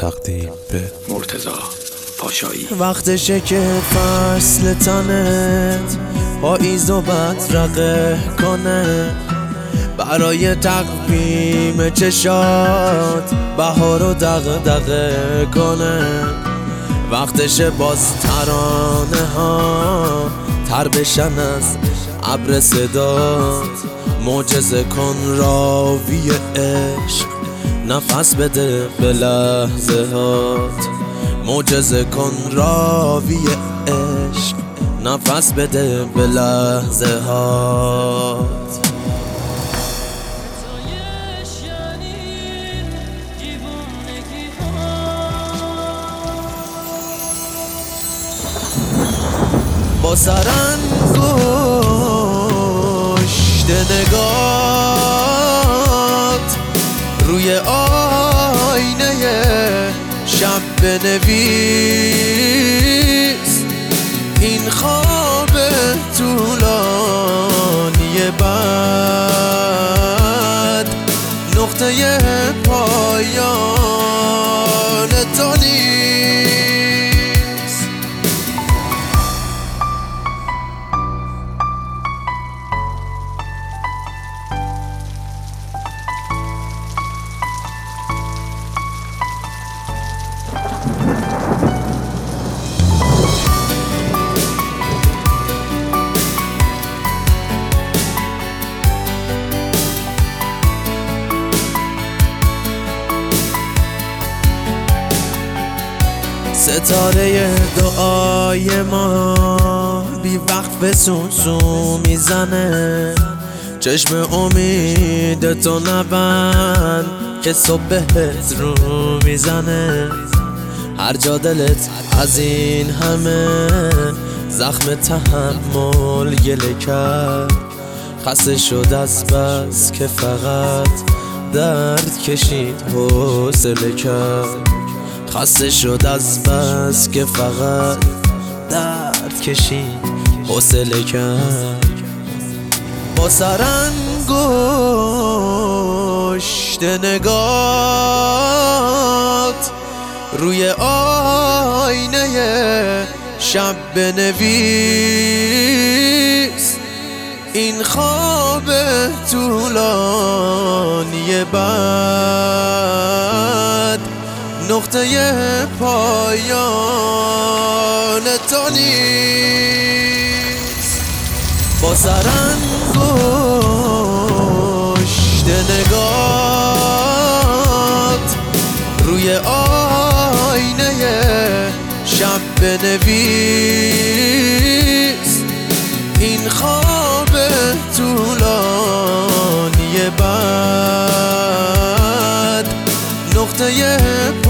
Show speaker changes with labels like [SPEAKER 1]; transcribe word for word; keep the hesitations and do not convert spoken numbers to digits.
[SPEAKER 1] تقدیم به
[SPEAKER 2] مرتضی پاشایی.
[SPEAKER 1] وقتشه که فصل تنت پاییز و بدرقه کنه، برای تقویم چشات بهار و دغدغه کنه. وقتشه باز ترانه ها تر بشن از ابر صدات، معجزه کن راوی عشق، نفس بده به لحظه هات. معجزه کن راوی عشق، نفس بده به لحظه هات. با سرانگشت نگات روی آینه شب بنویس، این خواب طولانی بعد نقطه پایان تو نیست. ستاره دعای ما بی وقت به سوسو میزنه، چشم امید تو نبند که صبحت رو میزنه. هر جا دلت از این همه زخم تحمل گله کرد، خسته شد از بس که فقط درد کشید حوصله کرد. خسته شد از بس که فقط درد کشید حوصله کرد. با سرانگشت نگات روی آینه شب بنویس، این خواب طولانی بعد نقطه پایان تو نیست. با سرانگشت نگات روی آینه شب بنویس، این خواب طولانی بعد نقطه